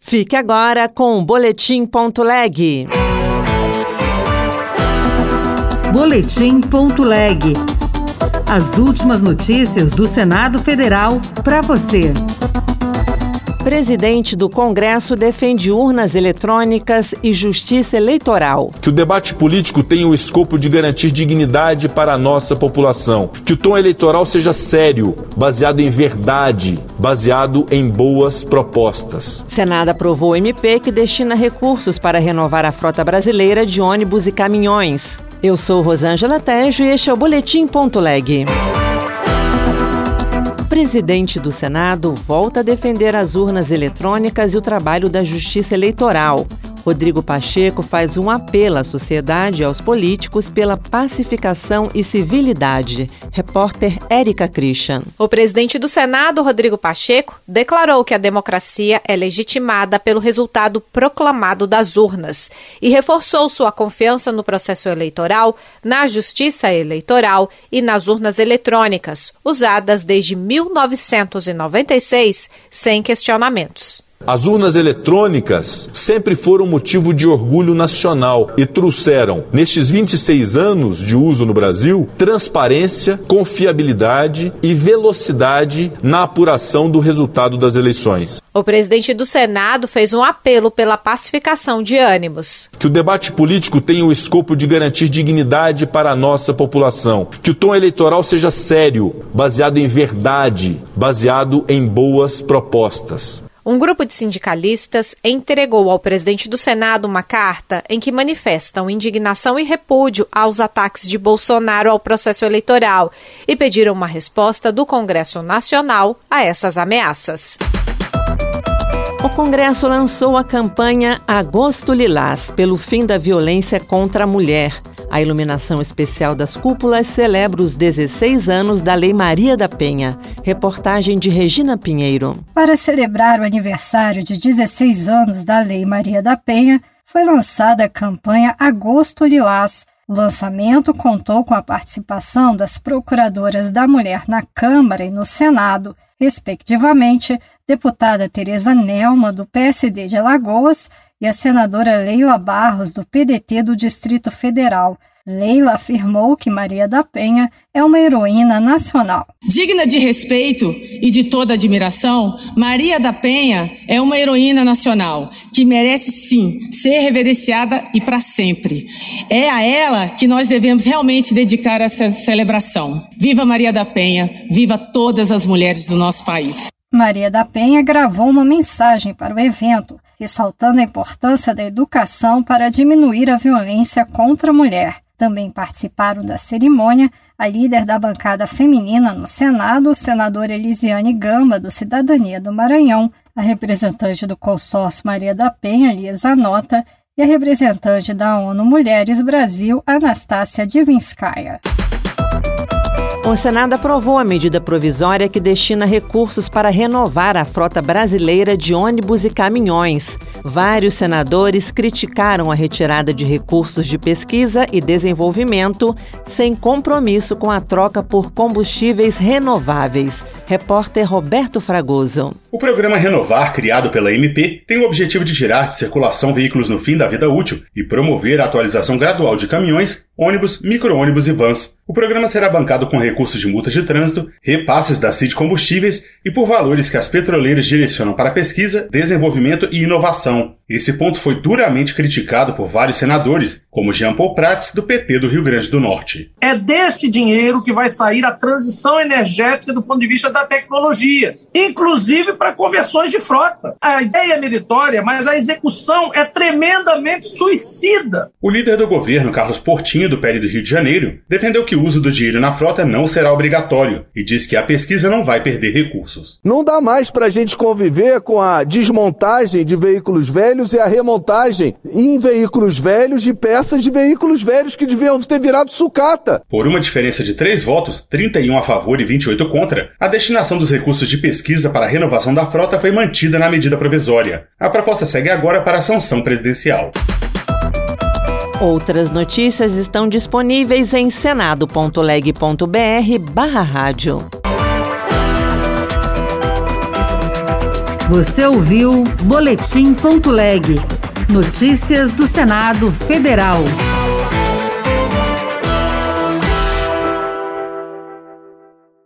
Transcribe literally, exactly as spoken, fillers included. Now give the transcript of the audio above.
Fique agora com o Boletim Ponto Leg. Boletim Ponto Leg. As últimas notícias do Senado Federal para você. Presidente do Congresso defende urnas eletrônicas e justiça eleitoral. Que o debate político tenha o escopo de garantir dignidade para a nossa população. Que o tom eleitoral seja sério, baseado em verdade, baseado em boas propostas. Senado aprovou o M P que destina recursos para renovar a frota brasileira de ônibus e caminhões. Eu sou Rosângela Tejo e este é o Boletim Ponto Leg. O presidente do Senado volta a defender as urnas eletrônicas e o trabalho da Justiça Eleitoral. Rodrigo Pacheco faz um apelo à sociedade e aos políticos pela pacificação e civilidade. Repórter Érica Christian. O presidente do Senado, Rodrigo Pacheco, declarou que a democracia é legitimada pelo resultado proclamado das urnas e reforçou sua confiança no processo eleitoral, na justiça eleitoral e nas urnas eletrônicas, usadas desde mil novecentos e noventa e seis, sem questionamentos. As urnas eletrônicas sempre foram motivo de orgulho nacional e trouxeram, nestes vinte e seis anos de uso no Brasil, transparência, confiabilidade e velocidade na apuração do resultado das eleições. O presidente do Senado fez um apelo pela pacificação de ânimos. Que o debate político tenha o escopo de garantir dignidade para a nossa população. Que o tom eleitoral seja sério, baseado em verdade, baseado em boas propostas. Um grupo de sindicalistas entregou ao presidente do Senado uma carta em que manifestam indignação e repúdio aos ataques de Bolsonaro ao processo eleitoral e pediram uma resposta do Congresso Nacional a essas ameaças. O Congresso lançou a campanha Agosto Lilás pelo fim da violência contra a mulher. A iluminação especial das cúpulas celebra os dezesseis anos da Lei Maria da Penha. Reportagem de Regina Pinheiro. Para celebrar o aniversário de dezesseis anos da Lei Maria da Penha, foi lançada a campanha Agosto Lilás. O lançamento contou com a participação das procuradoras da mulher na Câmara e no Senado, respectivamente, deputada Tereza Nelma, do P S D de Alagoas, e a senadora Leila Barros, do P D T do Distrito Federal. Leila afirmou que Maria da Penha é uma heroína nacional. Digna de respeito e de toda admiração, Maria da Penha é uma heroína nacional que merece, sim, ser reverenciada e para sempre. É a ela que nós devemos realmente dedicar essa celebração. Viva Maria da Penha, viva todas as mulheres do nosso país. Maria da Penha gravou uma mensagem para o evento, ressaltando a importância da educação para diminuir a violência contra a mulher. Também participaram da cerimônia a líder da bancada feminina no Senado, senadora Elisiane Gamba, do Cidadania do Maranhão, a representante do consórcio Maria da Penha, Lia Zanota, e a representante da ONU Mulheres Brasil, Anastácia Divinskaya. O Senado aprovou a medida provisória que destina recursos para renovar a frota brasileira de ônibus e caminhões. Vários senadores criticaram a retirada de recursos de pesquisa e desenvolvimento sem compromisso com a troca por combustíveis renováveis. Repórter Roberto Fragoso. O programa Renovar, criado pela M P, tem o objetivo de tirar de circulação veículos no fim da vida útil e promover a atualização gradual de caminhões, ônibus, micro-ônibus e vans. O programa será bancado com recursos de multas de trânsito, repasses da C I D Combustíveis e por valores que as petroleiras direcionam para pesquisa, desenvolvimento e inovação. Esse ponto foi duramente criticado por vários senadores, como Jean Paul Prats, do P T do Rio Grande do Norte. É desse dinheiro que vai sair a transição energética do ponto de vista da tecnologia, inclusive para conversões de frota. A ideia é meritória, mas a execução é tremendamente suicida. O líder do governo, Carlos Portinho, do P L do Rio de Janeiro, defendeu que o uso do dinheiro na frota não será obrigatório e disse que a pesquisa não vai perder recursos. Não dá mais para a gente conviver com a desmontagem de veículos velhos e a remontagem em veículos velhos de peças de veículos velhos que deviam ter virado sucata. Por uma diferença de três votos, trinta e um a favor e vinte e oito contra, a destinação dos recursos de pesquisa para a renovação da frota foi mantida na medida provisória. A proposta segue agora para a sanção presidencial. Outras notícias estão disponíveis em senado ponto leg ponto br barra rádio. Você ouviu Boletim.leg. Notícias do Senado Federal.